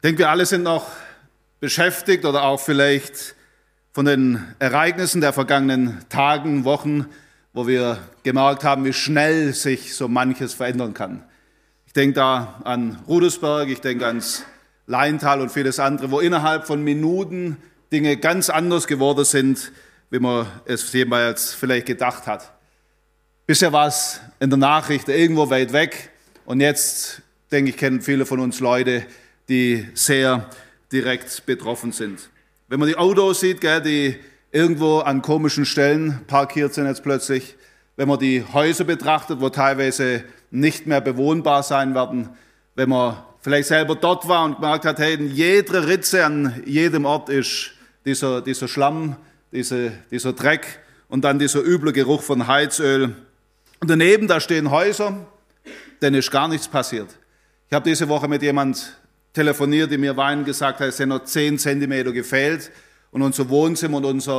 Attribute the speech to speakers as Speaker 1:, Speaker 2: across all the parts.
Speaker 1: denke, wir alle sind noch beschäftigt oder auch vielleicht von den Ereignissen der vergangenen Tagen, Wochen, wo wir gemerkt haben, wie schnell sich so manches verändern kann. Ich denke da an Rudelsberg, ich denke ans Leintal und vieles andere, wo innerhalb von Minuten Dinge ganz anders geworden sind, wie man es jemals vielleicht gedacht hat. Bisher war es in der Nachricht irgendwo weit weg und jetzt, denke ich, kennen viele von uns Leute, die sehr direkt betroffen sind. Wenn man die Autos sieht, die irgendwo an komischen Stellen parkiert sind jetzt plötzlich, wenn man die Häuser betrachtet, wo teilweise nicht mehr bewohnbar sein werden, wenn man vielleicht selber dort war und gemerkt hat, hey, in jeder Ritze an jedem Ort ist dieser Schlamm, dieser Dreck und dann dieser üble Geruch von Heizöl. Und daneben, da stehen Häuser, denen ist gar nichts passiert. Ich habe diese Woche mit jemand telefoniert, die mir weinend gesagt hat, es sind noch 10 Zentimeter gefehlt und unser Wohnzimmer und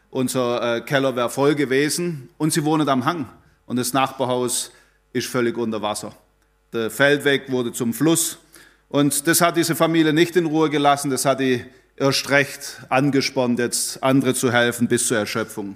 Speaker 1: unser Keller wäre voll gewesen und sie wohnen am Hang und das Nachbarhaus ist völlig unter Wasser. Der Feldweg wurde zum Fluss und das hat diese Familie nicht in Ruhe gelassen, das hat die erst recht angespornt, jetzt andere zu helfen bis zur Erschöpfung.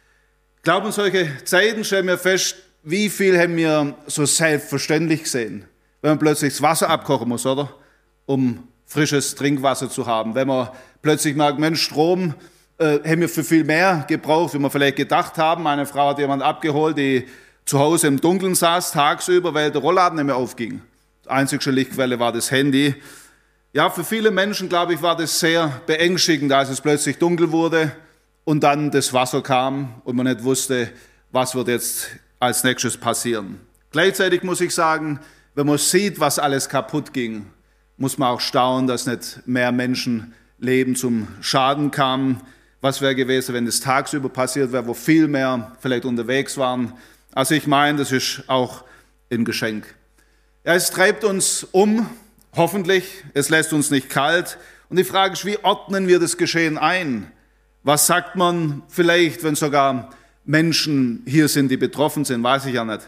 Speaker 1: Ich glaube, in solche Zeiten stellen wir fest, wie viel haben wir so selbstverständlich gesehen, wenn man plötzlich das Wasser abkochen muss, oder? Um frisches Trinkwasser zu haben. Wenn man plötzlich merkt, Mensch, Strom haben wir für viel mehr gebraucht, wie wir vielleicht gedacht haben. Meine Frau hat jemand abgeholt, die zu Hause im Dunkeln saß, tagsüber, weil der Rollladen nicht mehr aufging. Die einzige Lichtquelle war das Handy. Ja, für viele Menschen, glaube ich, war das sehr beängstigend, als es plötzlich dunkel wurde und dann das Wasser kam und man nicht wusste, was wird jetzt als nächstes passieren. Gleichzeitig muss ich sagen, wenn man sieht, was alles kaputt ging, muss man auch staunen, dass nicht mehr Menschenleben zum Schaden kamen. Was wäre gewesen, wenn das tagsüber passiert wäre, wo viel mehr vielleicht unterwegs waren. Also ich meine, das ist auch ein Geschenk. Ja, es treibt uns um, hoffentlich, es lässt uns nicht kalt. Und die Frage ist, wie ordnen wir das Geschehen ein? Was sagt man vielleicht, wenn sogar Menschen hier sind, die betroffen sind, weiß ich ja nicht.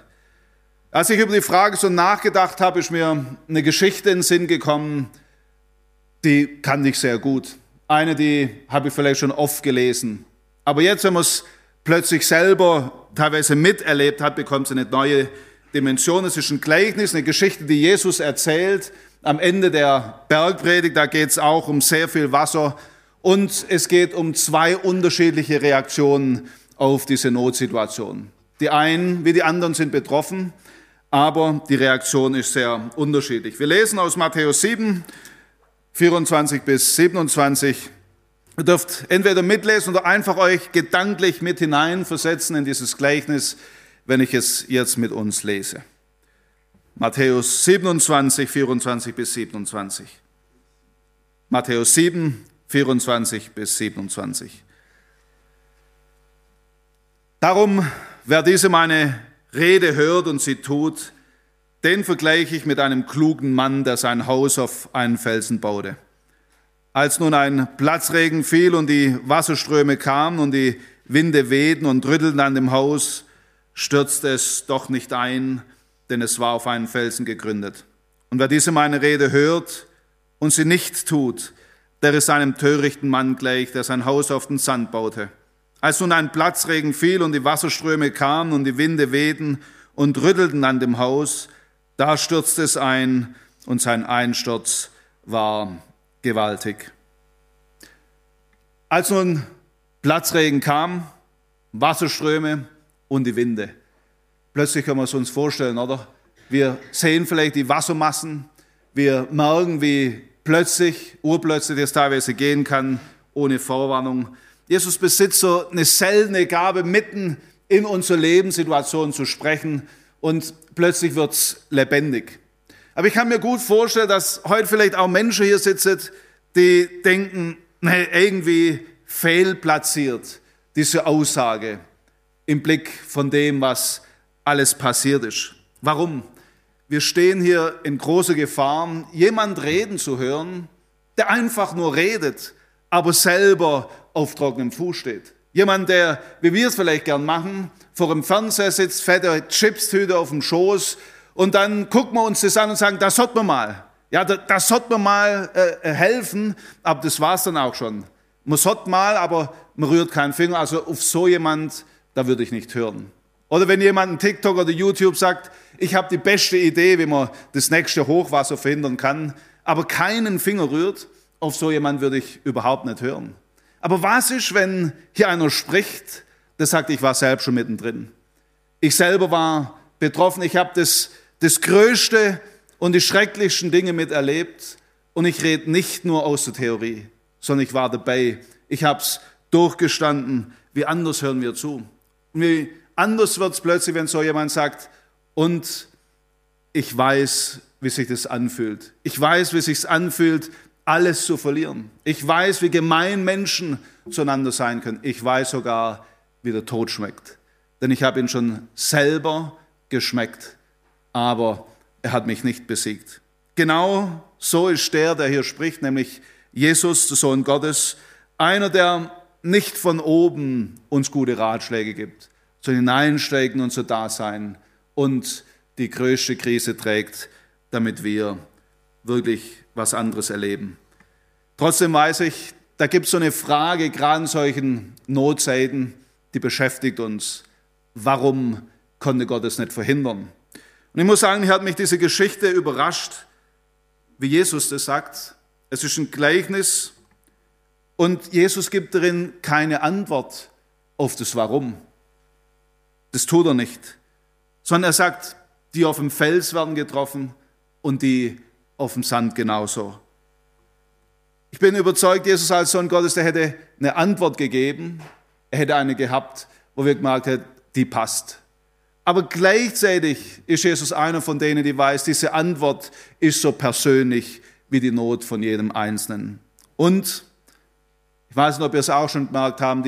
Speaker 1: Als ich über die Frage so nachgedacht habe, ist mir eine Geschichte in den Sinn gekommen, die kannte ich sehr gut. Eine, die habe ich vielleicht schon oft gelesen. Aber jetzt, wenn man es plötzlich selber teilweise miterlebt hat, bekommt es eine neue Dimension. Es ist ein Gleichnis, eine Geschichte, die Jesus erzählt. Am Ende der Bergpredigt, da geht es auch um sehr viel Wasser. Und es geht um 2 unterschiedliche Reaktionen auf diese Notsituation. Die einen wie die anderen sind betroffen, aber die Reaktion ist sehr unterschiedlich. Wir lesen aus Matthäus 7, 24 bis 27. Ihr dürft entweder mitlesen oder einfach euch gedanklich mit hineinversetzen in dieses Gleichnis, wenn ich es jetzt mit uns lese. Matthäus 27, 24 bis 27. Matthäus 7, 24 bis 27. Darum, wer diese meine Rede hört und sie tut, den vergleiche ich mit einem klugen Mann, der sein Haus auf einen Felsen baute. Als nun ein Platzregen fiel und die Wasserströme kamen und die Winde wehten und rüttelten an dem Haus, stürzte es doch nicht ein, denn es war auf einen Felsen gegründet. Und wer diese meine Rede hört und sie nicht tut, der ist einem törichten Mann gleich, der sein Haus auf den Sand baute. Als nun ein Platzregen fiel und die Wasserströme kamen und die Winde wehten und rüttelten an dem Haus, da stürzte es ein und sein Einsturz war gewaltig. Als nun Platzregen kam, Wasserströme und die Winde. Plötzlich können wir es uns vorstellen, oder? Wir sehen vielleicht die Wassermassen, wir merken, wie urplötzlich es teilweise gehen kann, ohne Vorwarnung. Jesus besitzt so eine seltene Gabe, mitten in unsere Lebenssituation zu sprechen und plötzlich wird es lebendig. Aber ich kann mir gut vorstellen, dass heute vielleicht auch Menschen hier sitzen, die denken, nee, irgendwie fehlplatziert diese Aussage im Blick von dem, was alles passiert ist. Warum? Wir stehen hier in großer Gefahr, jemand reden zu hören, der einfach nur redet, aber selber auf trockenem Fuß steht. Jemand, der, wie wir es vielleicht gern machen, vor dem Fernseher sitzt, fette Chipstüte auf dem Schoß und dann gucken wir uns das an und sagen, das sollte man mal. Ja, das sollte man mal helfen, aber das war es dann auch schon. Man sollte mal, aber man rührt keinen Finger. Also auf so jemand, da würde ich nicht hören. Oder wenn jemand ein TikTok oder YouTube sagt, ich habe die beste Idee, wie man das nächste Hochwasser verhindern kann, aber keinen Finger rührt, auf so jemand würde ich überhaupt nicht hören. Aber was ist, wenn hier einer spricht, der sagt, ich war selbst schon mittendrin. Ich selber war betroffen, ich habe das Größte und die schrecklichsten Dinge miterlebt und ich rede nicht nur aus der Theorie, sondern ich war dabei. Ich habe es durchgestanden. Wie anders hören wir zu? Und wie anders wird es plötzlich, wenn so jemand sagt, und ich weiß, wie sich das anfühlt. Ich weiß, wie es sich anfühlt, alles zu verlieren. Ich weiß, wie gemein Menschen zueinander sein können. Ich weiß sogar, wie der Tod schmeckt. Denn ich habe ihn schon selber geschmeckt, aber er hat mich nicht besiegt. Genau so ist der hier spricht, nämlich Jesus, der Sohn Gottes, einer, der nicht von oben uns gute Ratschläge gibt, sondern hineinsteigen und so da sein und die größte Krise trägt, damit wir wirklich was anderes erleben. Trotzdem weiß ich, da gibt es so eine Frage, gerade in solchen Notzeiten, die beschäftigt uns. Warum konnte Gott es nicht verhindern? Und ich muss sagen, hier hat mich diese Geschichte überrascht, wie Jesus das sagt. Es ist ein Gleichnis und Jesus gibt darin keine Antwort auf das Warum. Das tut er nicht, sondern er sagt, die auf dem Fels werden getroffen und die auf dem Sand genauso. Ich bin überzeugt, Jesus als Sohn Gottes, der hätte eine Antwort gegeben, er hätte eine gehabt, wo wir gemerkt hätten, die passt. Aber gleichzeitig ist Jesus einer von denen, die weiß, diese Antwort ist so persönlich wie die Not von jedem Einzelnen. Und ich weiß nicht, ob ihr es auch schon gemerkt habt,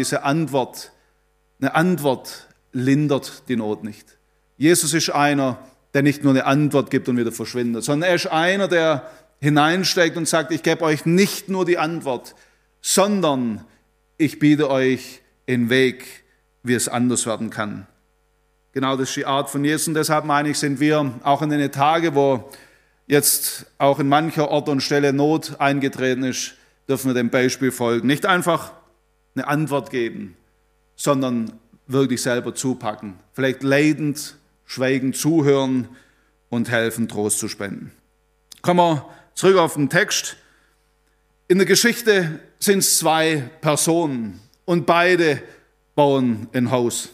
Speaker 1: eine Antwort lindert die Not nicht. Jesus ist einer, der nicht nur eine Antwort gibt und wieder verschwindet, sondern er ist einer, der hineinsteigt und sagt, ich gebe euch nicht nur die Antwort, sondern ich biete euch einen Weg, wie es anders werden kann. Genau, das ist die Art von Jesus und deshalb meine ich, sind wir auch in den Tagen, wo jetzt auch in mancher Ort und Stelle Not eingetreten ist, dürfen wir dem Beispiel folgen. Nicht einfach eine Antwort geben, sondern wirklich selber zupacken. Vielleicht leidend, schweigend zuhören und helfen, Trost zu spenden. Kommen wir zurück auf den Text. In der Geschichte sind es zwei Personen und beide bauen ein Haus.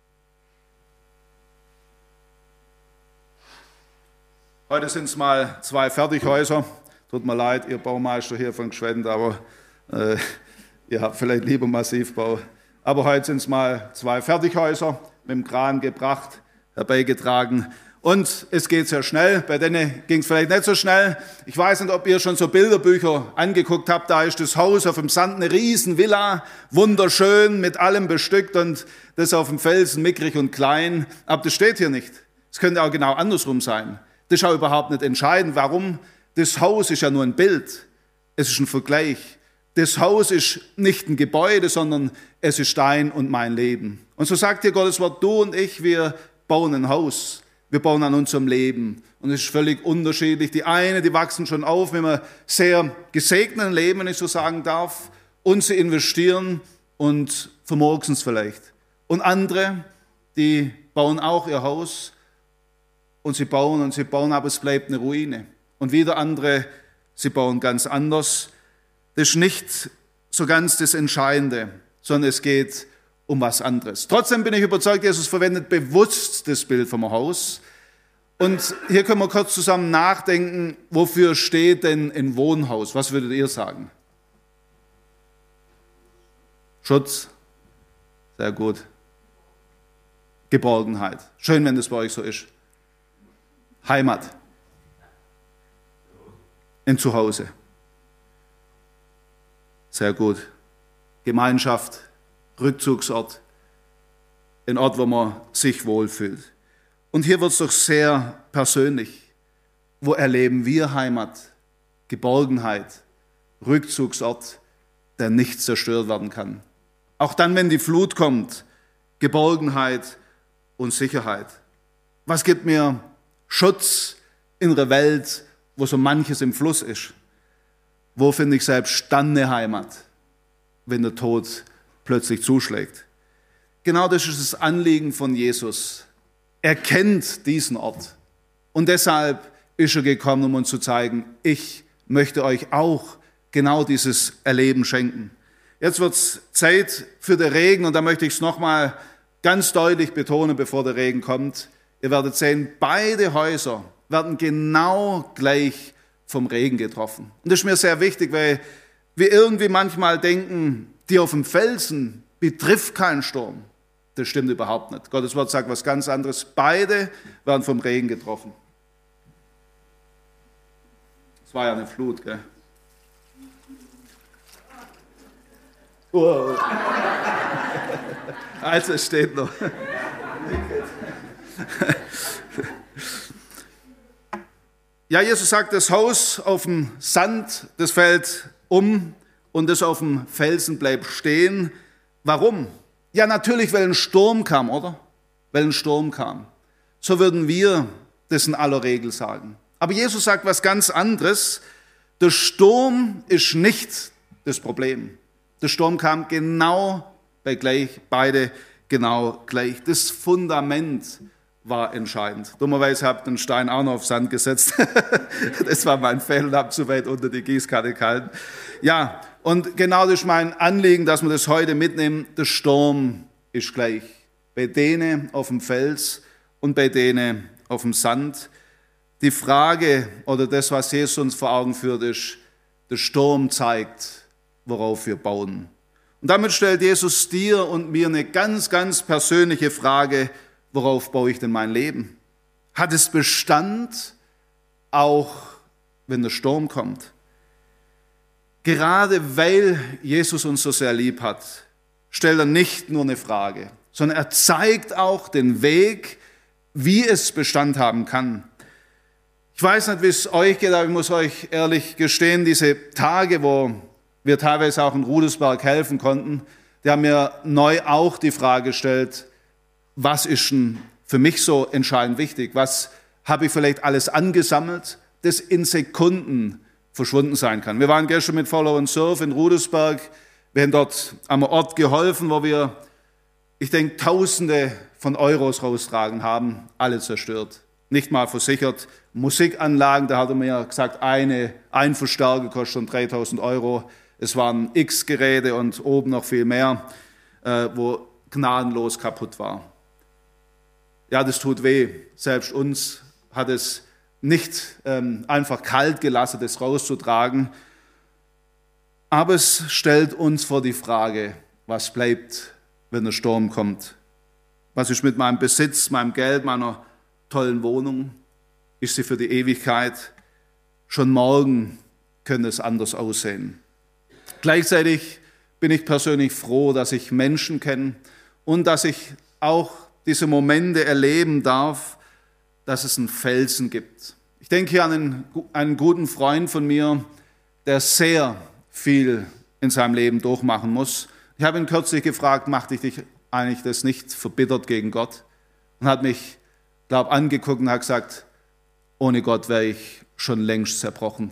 Speaker 1: Heute sind es mal zwei Fertighäuser. Tut mir leid, ihr Baumeister hier von Gschwend, aber ihr habt vielleicht lieber Massivbau. Aber heute sind es mal zwei Fertighäuser mit dem Kran gebracht, herbeigetragen. Und es geht sehr schnell. Bei denen ging es vielleicht nicht so schnell. Ich weiß nicht, ob ihr schon so Bilderbücher angeguckt habt. Da ist das Haus auf dem Sand, eine riesen Villa, wunderschön, mit allem bestückt und das auf dem Felsen, mickrig und klein. Aber das steht hier nicht. Es könnte auch genau andersrum sein. Das ist auch überhaupt nicht entscheidend. Warum? Das Haus ist ja nur ein Bild. Es ist ein Vergleich. Das Haus ist nicht ein Gebäude, sondern es ist dein und mein Leben. Und so sagt hier Gottes Wort, du und ich, wir bauen ein Haus. Wir bauen an unserem Leben. Und es ist völlig unterschiedlich. Die einen, die wachsen schon auf mit einem sehr gesegneten Leben, wenn ich so sagen darf. Und sie investieren und vermurksen es vielleicht. Und andere, die bauen auch ihr Haus. Und sie bauen, aber es bleibt eine Ruine. Und wieder andere, sie bauen ganz anders. Das ist nicht so ganz das Entscheidende, sondern es geht um was anderes. Trotzdem bin ich überzeugt, Jesus verwendet bewusst das Bild vom Haus. Und hier können wir kurz zusammen nachdenken, wofür steht denn ein Wohnhaus? Was würdet ihr sagen? Schutz. Sehr gut. Geborgenheit. Schön, wenn das bei euch so ist. Heimat. Ein Zuhause. Sehr gut. Gemeinschaft, Rückzugsort, ein Ort, wo man sich wohlfühlt. Und hier wird es doch sehr persönlich. Wo erleben wir Heimat, Geborgenheit, Rückzugsort, der nicht zerstört werden kann? Auch dann, wenn die Flut kommt, Geborgenheit und Sicherheit. Was gibt mir Schutz in der Welt, wo so manches im Fluss ist. Wo finde ich selbst dann eine Heimat, wenn der Tod plötzlich zuschlägt? Genau das ist das Anliegen von Jesus. Er kennt diesen Ort. Und deshalb ist er gekommen, um uns zu zeigen, ich möchte euch auch genau dieses Erleben schenken. Jetzt wird es Zeit für den Regen und da möchte ich es nochmal ganz deutlich betonen, bevor der Regen kommt. Ihr werdet sehen, beide Häuser werden genau gleich vom Regen getroffen. Und das ist mir sehr wichtig, weil wir irgendwie manchmal denken, die auf dem Felsen betrifft keinen Sturm. Das stimmt überhaupt nicht. Gottes Wort sagt was ganz anderes. Beide werden vom Regen getroffen. Es war ja eine Flut, gell? Wow. Also es steht noch. Ja, Jesus sagt, das Haus auf dem Sand, das fällt um und das auf dem Felsen bleibt stehen. Warum? Ja, natürlich, weil ein Sturm kam, oder? Weil ein Sturm kam. So würden wir das in aller Regel sagen. Aber Jesus sagt was ganz anderes. Der Sturm ist nicht das Problem. Der Sturm kam genau beide genau gleich. Das Fundament war entscheidend. Dummerweise habe ich den Stein auch noch auf Sand gesetzt. Das war mein Fehler und habe zu weit unter die Gießkanne gehalten. Ja, und genau das ist mein Anliegen, dass wir das heute mitnehmen. Der Sturm ist gleich. Bei denen auf dem Fels und bei denen auf dem Sand. Die Frage oder das, was Jesus uns vor Augen führt, ist, der Sturm zeigt, worauf wir bauen. Und damit stellt Jesus dir und mir eine ganz, ganz persönliche Frage: Worauf baue ich denn mein Leben? Hat es Bestand, auch wenn der Sturm kommt? Gerade weil Jesus uns so sehr lieb hat, stellt er nicht nur eine Frage, sondern er zeigt auch den Weg, wie es Bestand haben kann. Ich weiß nicht, wie es euch geht, aber ich muss euch ehrlich gestehen, diese Tage, wo wir teilweise auch in Rudelsberg helfen konnten, die haben mir neu auch die Frage gestellt: Was ist denn für mich so entscheidend wichtig? Was habe ich vielleicht alles angesammelt, das in Sekunden verschwunden sein kann? Wir waren gestern mit Follow and Surf in Rudelsberg. Wir haben dort am Ort geholfen, wo wir, ich denke, Tausende von Euros raustragen haben, alle zerstört. Nicht mal versichert. Musikanlagen, da hat er mir gesagt, ein Verstärker kostet schon 3.000 Euro. Es waren x Geräte und oben noch viel mehr, wo gnadenlos kaputt war. Ja, das tut weh. Selbst uns hat es nicht einfach kalt gelassen, das rauszutragen. Aber es stellt uns vor die Frage, was bleibt, wenn der Sturm kommt? Was ist mit meinem Besitz, meinem Geld, meiner tollen Wohnung? Ist sie für die Ewigkeit? Schon morgen könnte es anders aussehen. Gleichzeitig bin ich persönlich froh, dass ich Menschen kenne und dass ich auch diese Momente erleben darf, dass es einen Felsen gibt. Ich denke hier an einen guten Freund von mir, der sehr viel in seinem Leben durchmachen muss. Ich habe ihn kürzlich gefragt, macht dich eigentlich das nicht verbittert gegen Gott? Und hat mich, glaube ich, angeguckt und hat gesagt, ohne Gott wäre ich schon längst zerbrochen.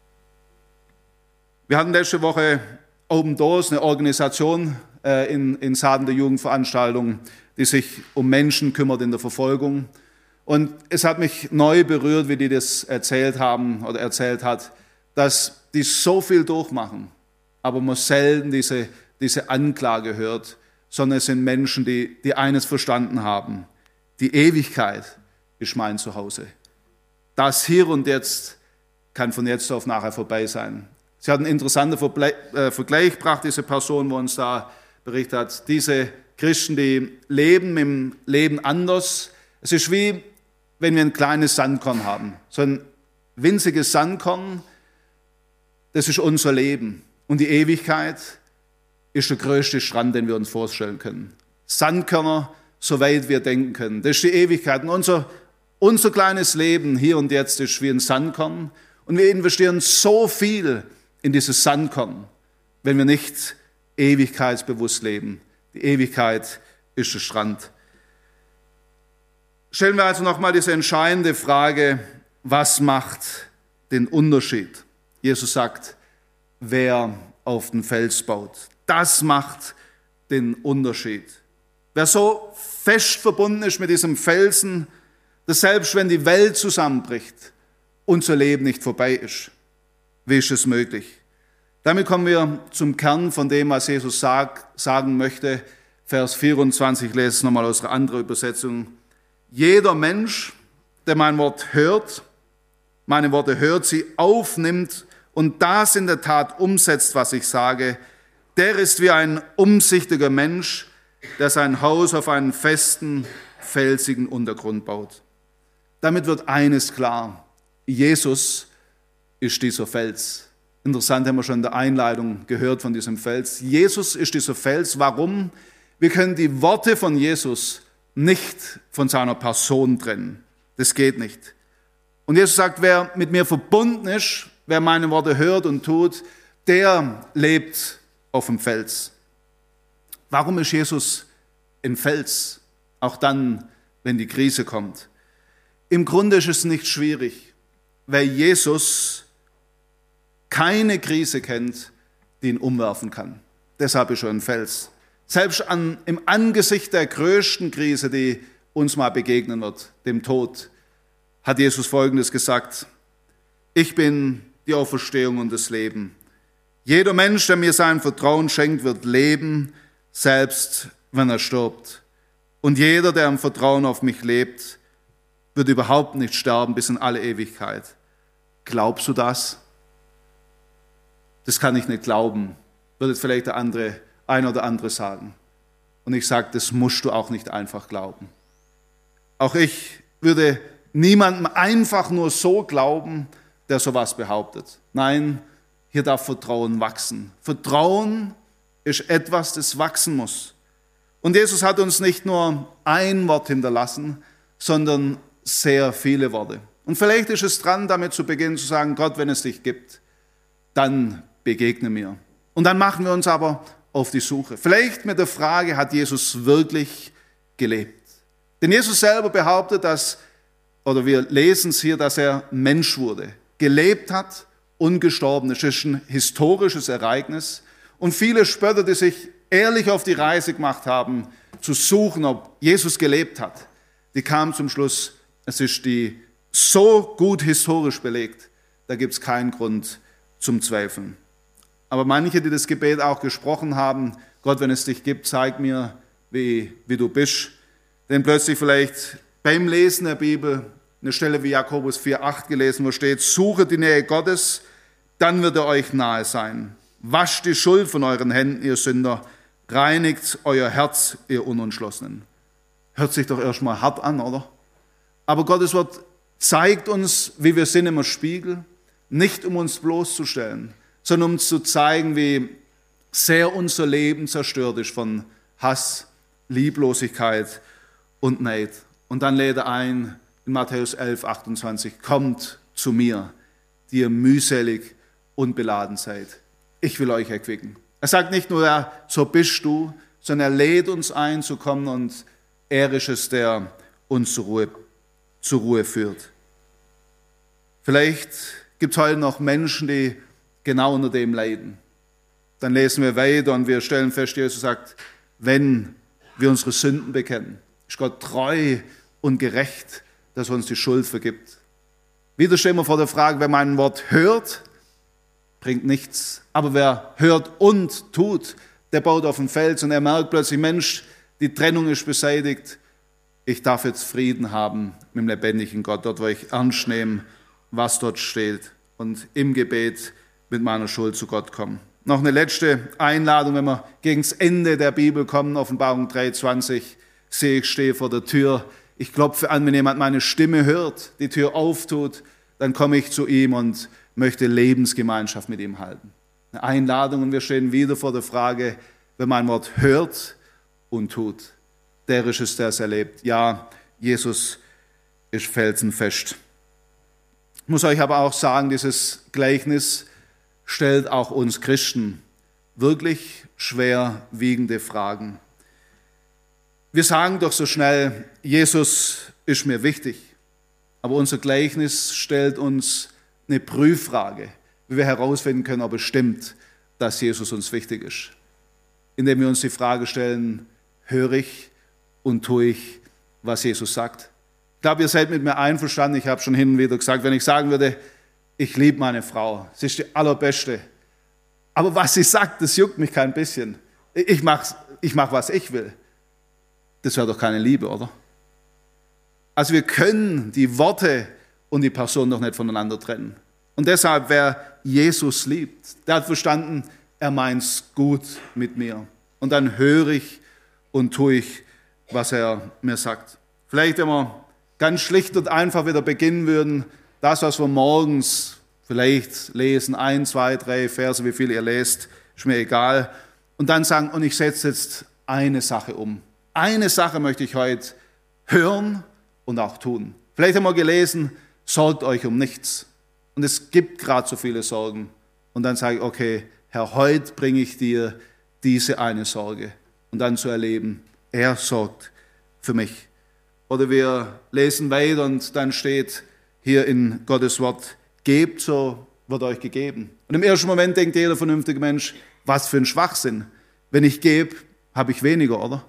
Speaker 1: Wir hatten letzte Woche Open Doors, eine Organisation in Saaden der Jugendveranstaltung, die sich um Menschen kümmert in der Verfolgung. Und es hat mich neu berührt, wie die das erzählt haben oder erzählt hat, dass die so viel durchmachen, aber man selten diese Anklage hört, sondern es sind Menschen, die eines verstanden haben: Die Ewigkeit ist mein Zuhause. Das Hier und Jetzt kann von jetzt auf nachher vorbei sein. Sie hat einen interessanten Vergleich gebracht, diese Person, wo uns da berichtet hat. Diese Christen, die leben im Leben anders. Es ist wie, wenn wir ein kleines Sandkorn haben. So ein winziges Sandkorn, das ist unser Leben. Und die Ewigkeit ist der größte Strand, den wir uns vorstellen können. Sandkörner, soweit wir denken können. Das ist die Ewigkeit. Und unser kleines Leben hier und jetzt ist wie ein Sandkorn. Und wir investieren so viel in dieses Sandkorn, wenn wir nicht ewigkeitsbewusst leben. Die Ewigkeit ist der Strand. Stellen wir also nochmal diese entscheidende Frage: Was macht den Unterschied. Jesus sagt, wer auf den Fels baut. Das macht den Unterschied. Wer so fest verbunden ist mit diesem Felsen, dass selbst wenn die Welt zusammenbricht, unser Leben nicht vorbei ist. Wie ist es möglich? Damit kommen wir zum Kern von dem, was Jesus sagen möchte. Vers 24, ich lese es nochmal aus einer anderen Übersetzung. Jeder Mensch, der mein Wort hört, meine Worte hört, sie aufnimmt und das in der Tat umsetzt, was ich sage, der ist wie ein umsichtiger Mensch, der sein Haus auf einen festen, felsigen Untergrund baut. Damit wird eines klar: Jesus ist dieser Fels. Interessant, haben wir schon in der Einleitung gehört von diesem Fels. Jesus ist dieser Fels. Warum? Wir können die Worte von Jesus nicht von seiner Person trennen. Das geht nicht. Und Jesus sagt, wer mit mir verbunden ist, wer meine Worte hört und tut, der lebt auf dem Fels. Warum ist Jesus ein Fels? Auch dann, wenn die Krise kommt. Im Grunde ist es nicht schwierig, weil Jesus keine Krise kennt, die ihn umwerfen kann. Deshalb ist er ein Fels. Selbst im Angesicht der größten Krise, die uns mal begegnen wird, dem Tod, hat Jesus Folgendes gesagt: Ich bin die Auferstehung und das Leben. Jeder Mensch, der mir sein Vertrauen schenkt, wird leben, selbst wenn er stirbt. Und jeder, der im Vertrauen auf mich lebt, wird überhaupt nicht sterben bis in alle Ewigkeit. Glaubst du das? Das kann ich nicht glauben, würde vielleicht der ein oder andere sagen. Und ich sage, das musst du auch nicht einfach glauben. Auch ich würde niemandem einfach nur so glauben, der sowas behauptet. Nein, hier darf Vertrauen wachsen. Vertrauen ist etwas, das wachsen muss. Und Jesus hat uns nicht nur ein Wort hinterlassen, sondern sehr viele Worte. Und vielleicht ist es dran, damit zu beginnen, zu sagen, Gott, wenn es dich gibt, dann begegne mir. Und dann machen wir uns aber auf die Suche. Vielleicht mit der Frage, hat Jesus wirklich gelebt? Denn Jesus selber behauptet, oder wir lesen es hier, dass er Mensch wurde, gelebt hat und gestorben ist. Das ist ein historisches Ereignis. Und viele Spötter, die sich ehrlich auf die Reise gemacht haben, zu suchen, ob Jesus gelebt hat, die kamen zum Schluss, es ist so gut historisch belegt, da gibt es keinen Grund zum Zweifeln. Aber manche, die das Gebet auch gesprochen haben, Gott, wenn es dich gibt, zeig mir, wie du bist. Denn plötzlich vielleicht beim Lesen der Bibel eine Stelle wie Jakobus 4,8 gelesen, wo steht, suche die Nähe Gottes, dann wird er euch nahe sein. Wascht die Schuld von euren Händen, ihr Sünder, reinigt euer Herz, ihr Unentschlossenen. Hört sich doch erstmal hart an, oder? Aber Gottes Wort zeigt uns, wie wir sind im Spiegel, nicht um uns bloßzustellen, sondern um zu zeigen, wie sehr unser Leben zerstört ist von Hass, Lieblosigkeit und Neid. Und dann lädt er ein in Matthäus 11,28, kommt zu mir, die ihr mühselig und beladen seid. Ich will euch erquicken. Er sagt nicht nur, ja, so bist du, sondern er lädt uns ein zu kommen und er ist es, der uns zur Ruhe führt. Vielleicht gibt es heute noch Menschen, die genau unter dem leiden. Dann lesen wir weiter und wir stellen fest, Jesus sagt, wenn wir unsere Sünden bekennen, ist Gott treu und gerecht, dass er uns die Schuld vergibt. Wieder stehen wir vor der Frage, wer mein Wort hört, bringt nichts. Aber wer hört und tut, der baut auf den Fels und er merkt plötzlich, Mensch, die Trennung ist beseitigt. Ich darf jetzt Frieden haben mit dem lebendigen Gott, dort wo ich ernst nehme, was dort steht und im Gebet mit meiner Schuld zu Gott kommen. Noch eine letzte Einladung, wenn wir gegen das Ende der Bibel kommen, Offenbarung 3,20, sehe ich, stehe vor der Tür. Ich klopfe an, wenn jemand meine Stimme hört, die Tür auftut, dann komme ich zu ihm und möchte Lebensgemeinschaft mit ihm halten. Eine Einladung und wir stehen wieder vor der Frage, wer mein Wort hört und tut, der ist es, der es erlebt. Ja, Jesus ist felsenfest. Ich muss euch aber auch sagen, dieses Gleichnis stellt auch uns Christen wirklich schwerwiegende Fragen. Wir sagen doch so schnell, Jesus ist mir wichtig, aber unser Gleichnis stellt uns eine Prüffrage, wie wir herausfinden können, ob es stimmt, dass Jesus uns wichtig ist. Indem wir uns die Frage stellen, höre ich und tue ich, was Jesus sagt? Ich glaube, ihr seid mit mir einverstanden. Ich habe schon hin und wieder gesagt, wenn ich sagen würde, ich liebe meine Frau, sie ist die allerbeste. Aber was sie sagt, das juckt mich kein bisschen. Ich mach, was ich will. Das wäre doch keine Liebe, oder? Also wir können die Worte und die Person doch nicht voneinander trennen. Und deshalb, wer Jesus liebt, der hat verstanden, er meint's gut mit mir. Und dann höre ich und tue ich, was er mir sagt. Vielleicht, wenn wir ganz schlicht und einfach wieder beginnen würden, das, was wir morgens vielleicht lesen, 1, 2, 3 Verse, wie viel ihr lest, ist mir egal. Und dann sagen, und ich setze jetzt eine Sache um. Eine Sache möchte ich heute hören und auch tun. Vielleicht haben wir gelesen, sorgt euch um nichts. Und es gibt gerade so viele Sorgen. Und dann sage ich, okay, Herr, heute bringe ich dir diese eine Sorge. Und dann zu erleben, er sorgt für mich. Oder wir lesen weiter und dann steht hier in Gottes Wort, gebt, so wird euch gegeben. Und im ersten Moment denkt jeder vernünftige Mensch, was für ein Schwachsinn. Wenn ich gebe, habe ich weniger, oder?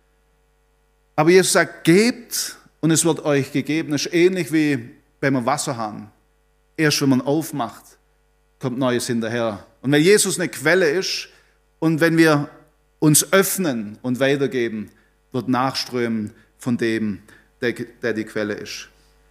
Speaker 1: Aber Jesus sagt, gebt und es wird euch gegeben. Das ist ähnlich wie beim Wasserhahn. Erst wenn man aufmacht, kommt Neues hinterher. Und wenn Jesus eine Quelle ist und wenn wir uns öffnen und weitergeben, wird nachströmen von dem, der die Quelle ist.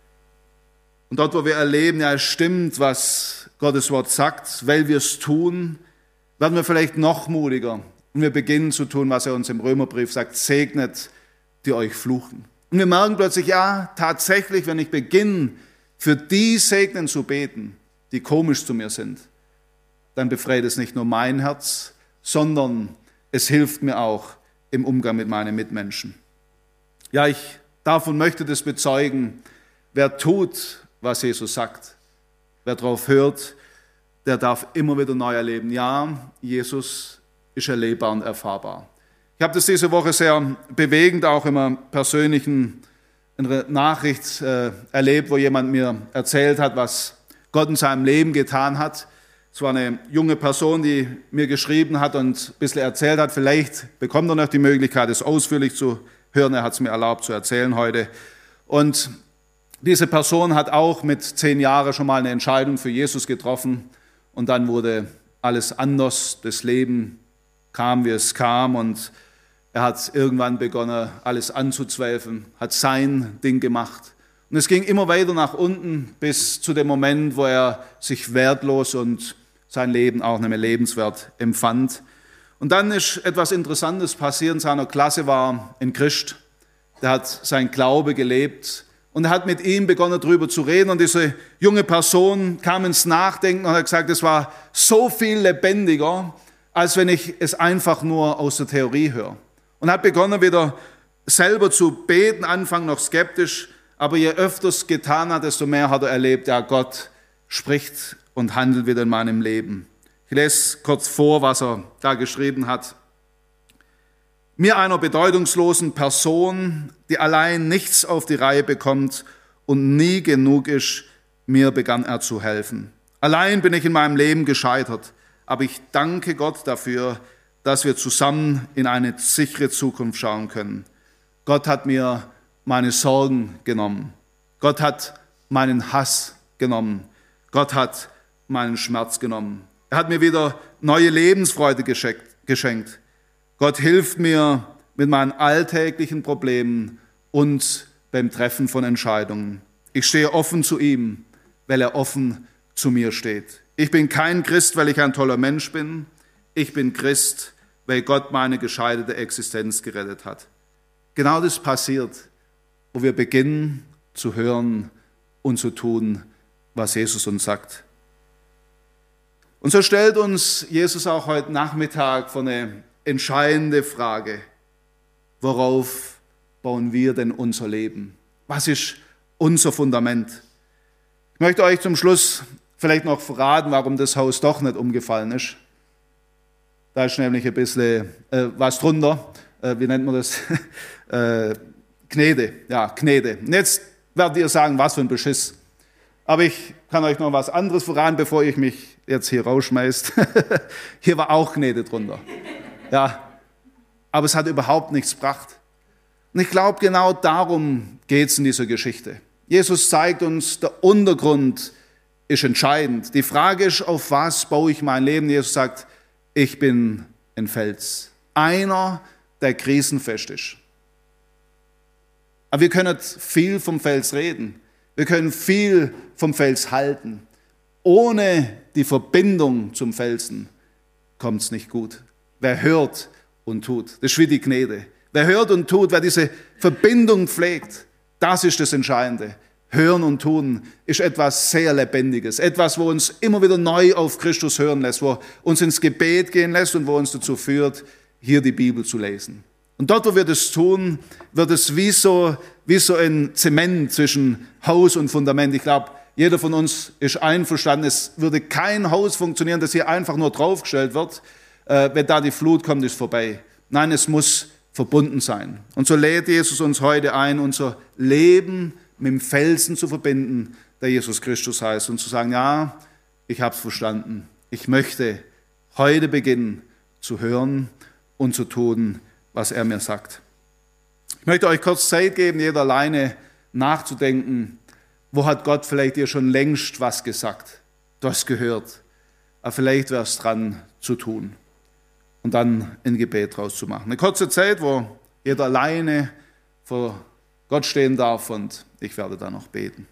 Speaker 1: Und dort, wo wir erleben, ja, es stimmt, was Gottes Wort sagt, weil wir es tun, werden wir vielleicht noch mutiger. Und wir beginnen zu tun, was er uns im Römerbrief sagt, segnet, die euch fluchen. Und wir merken plötzlich, ja, tatsächlich, wenn ich beginne, für die Segnen zu beten, die komisch zu mir sind, dann befreit es nicht nur mein Herz, sondern es hilft mir auch im Umgang mit meinen Mitmenschen. Ja, ich darf und möchte das bezeugen, wer tut, was Jesus sagt, wer darauf hört, der darf immer wieder neu erleben. Ja, Jesus ist erlebbar und erfahrbar. Ich habe das diese Woche sehr bewegend, auch in einer persönlichen Nachricht erlebt, wo jemand mir erzählt hat, was Gott in seinem Leben getan hat. Es war eine junge Person, die mir geschrieben hat und ein bisschen erzählt hat. Vielleicht bekommt er noch die Möglichkeit, es ausführlich zu hören. Er hat es mir erlaubt zu erzählen heute. Und diese Person hat auch mit 10 Jahren schon mal eine Entscheidung für Jesus getroffen. Und dann wurde alles anders. Das Leben kam, wie es kam. Und er hat irgendwann begonnen, alles anzuzweifeln, hat sein Ding gemacht. Und es ging immer weiter nach unten bis zu dem Moment, wo er sich wertlos und sein Leben auch nicht mehr lebenswert empfand. Und dann ist etwas Interessantes passiert. In seiner Klasse war ein Christ, der hat sein Glaube gelebt und er hat mit ihm begonnen, darüber zu reden. Und diese junge Person kam ins Nachdenken und hat gesagt, es war so viel lebendiger, als wenn ich es einfach nur aus der Theorie höre. Und hat begonnen, wieder selber zu beten, Anfang noch skeptisch, aber je öfter es getan hat, desto mehr hat er erlebt, ja, Gott spricht und handelt wieder in meinem Leben. Ich lese kurz vor, was er da geschrieben hat. Mir, einer bedeutungslosen Person, die allein nichts auf die Reihe bekommt und nie genug ist, mir begann er zu helfen. Allein bin ich in meinem Leben gescheitert, aber ich danke Gott dafür, dass wir zusammen in eine sichere Zukunft schauen können. Gott hat mir meine Sorgen genommen. Gott hat meinen Hass genommen. Gott hat meinen Schmerz genommen. Er hat mir wieder neue Lebensfreude geschenkt. Gott hilft mir mit meinen alltäglichen Problemen und beim Treffen von Entscheidungen. Ich stehe offen zu ihm, weil er offen zu mir steht. Ich bin kein Christ, weil ich ein toller Mensch bin. Ich bin Christ, weil Gott meine gescheiterte Existenz gerettet hat. Genau das passiert, wo wir beginnen zu hören und zu tun, was Jesus uns sagt. Und so stellt uns Jesus auch heute Nachmittag vor eine entscheidende Frage. Worauf bauen wir denn unser Leben? Was ist unser Fundament? Ich möchte euch zum Schluss vielleicht noch verraten, warum das Haus doch nicht umgefallen ist. Da ist nämlich ein bisschen was drunter. Wie nennt man das? Knete. Ja, Knete. Und jetzt werdet ihr sagen, was für ein Beschiss. Aber ich kann euch noch was anderes verraten, bevor ich mich jetzt hier rausschmeißt. Hier war auch Gnade drunter. Ja, aber es hat überhaupt nichts gebracht. Und ich glaube, genau darum geht es in dieser Geschichte. Jesus zeigt uns, der Untergrund ist entscheidend. Die Frage ist, auf was baue ich mein Leben? Jesus sagt, ich bin ein Fels. Einer, der krisenfest ist. Aber wir können viel vom Fels reden. Wir können viel vom Fels halten. Ohne die Verbindung zum Felsen kommt es nicht gut. Wer hört und tut, das ist wie die Gnade. Wer hört und tut, wer diese Verbindung pflegt, das ist das Entscheidende. Hören und tun ist etwas sehr Lebendiges, etwas, wo uns immer wieder neu auf Christus hören lässt, wo uns ins Gebet gehen lässt und wo uns dazu führt, hier die Bibel zu lesen. Und dort, wo wir das tun, wird es wie so ein Zement zwischen Haus und Fundament. Ich glaube, jeder von uns ist einverstanden, es würde kein Haus funktionieren, das hier einfach nur draufgestellt wird. Wenn da die Flut kommt, ist vorbei. Nein, es muss verbunden sein. Und so lädt Jesus uns heute ein, unser Leben mit dem Felsen zu verbinden, der Jesus Christus heißt. Und zu sagen, ja, ich habe es verstanden. Ich möchte heute beginnen zu hören und zu tun, was er mir sagt. Ich möchte euch kurz Zeit geben, jeder alleine nachzudenken, wo hat Gott vielleicht dir schon längst was gesagt? Du hast gehört, aber vielleicht wäre es dran zu tun und dann ein Gebet draus zu machen. Eine kurze Zeit, wo jeder alleine vor Gott stehen darf und ich werde dann noch beten.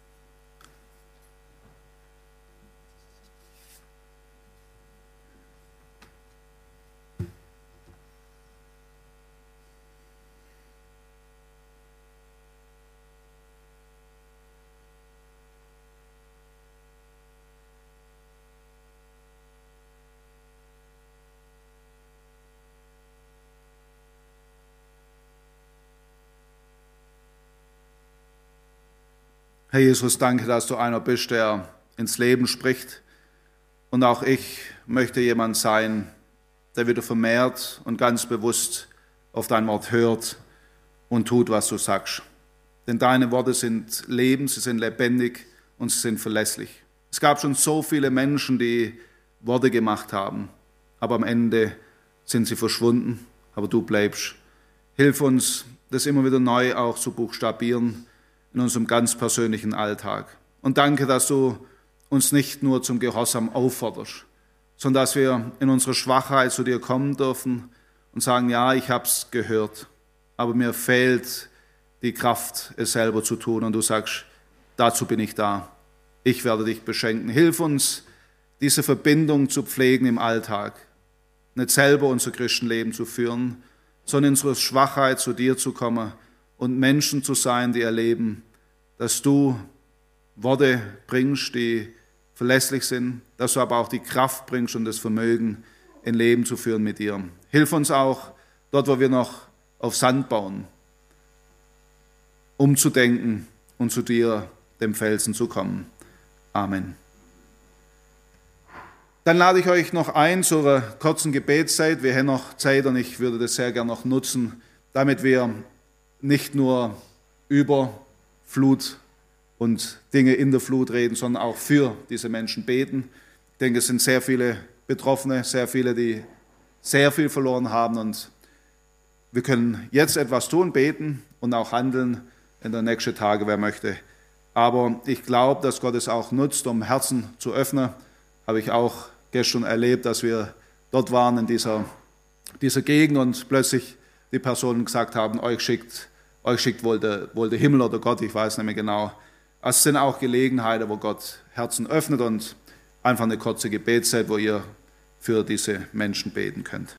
Speaker 1: Herr Jesus, danke, dass du einer bist, der ins Leben spricht. Und auch ich möchte jemand sein, der wieder vermehrt und ganz bewusst auf dein Wort hört und tut, was du sagst. Denn deine Worte sind Leben, sie sind lebendig und sie sind verlässlich. Es gab schon so viele Menschen, die Worte gemacht haben, aber am Ende sind sie verschwunden, aber du bleibst. Hilf uns, das immer wieder neu auch zu buchstabieren, in unserem ganz persönlichen Alltag. Und danke, dass du uns nicht nur zum Gehorsam aufforderst, sondern dass wir in unserer Schwachheit zu dir kommen dürfen und sagen, ja, ich habe es gehört, aber mir fehlt die Kraft, es selber zu tun. Und du sagst, dazu bin ich da. Ich werde dich beschenken. Hilf uns, diese Verbindung zu pflegen im Alltag, nicht selber unser Christenleben zu führen, sondern in unserer Schwachheit zu dir zu kommen und Menschen zu sein, die erleben, dass du Worte bringst, die verlässlich sind, dass du aber auch die Kraft bringst und das Vermögen, ein Leben zu führen mit dir. Hilf uns auch, dort, wo wir noch auf Sand bauen, umzudenken und zu dir, dem Felsen, zu kommen. Amen. Dann lade ich euch noch ein zu einer kurzen Gebetszeit. Wir haben noch Zeit und ich würde das sehr gerne noch nutzen, damit wir nicht nur über Flut und Dinge in der Flut reden, sondern auch für diese Menschen beten. Ich denke, es sind sehr viele Betroffene, sehr viele, die sehr viel verloren haben und wir können jetzt etwas tun, beten und auch handeln in den nächsten Tagen, wer möchte. Aber ich glaube, dass Gott es auch nutzt, um Herzen zu öffnen. Habe ich auch gestern erlebt, dass wir dort waren in dieser Gegend und plötzlich die Personen gesagt haben, euch schickt wohl der Himmel oder Gott, ich weiß nicht mehr genau. Es sind auch Gelegenheiten, wo Gott Herzen öffnet und einfach eine kurze Gebetszeit, wo ihr für diese Menschen beten könnt.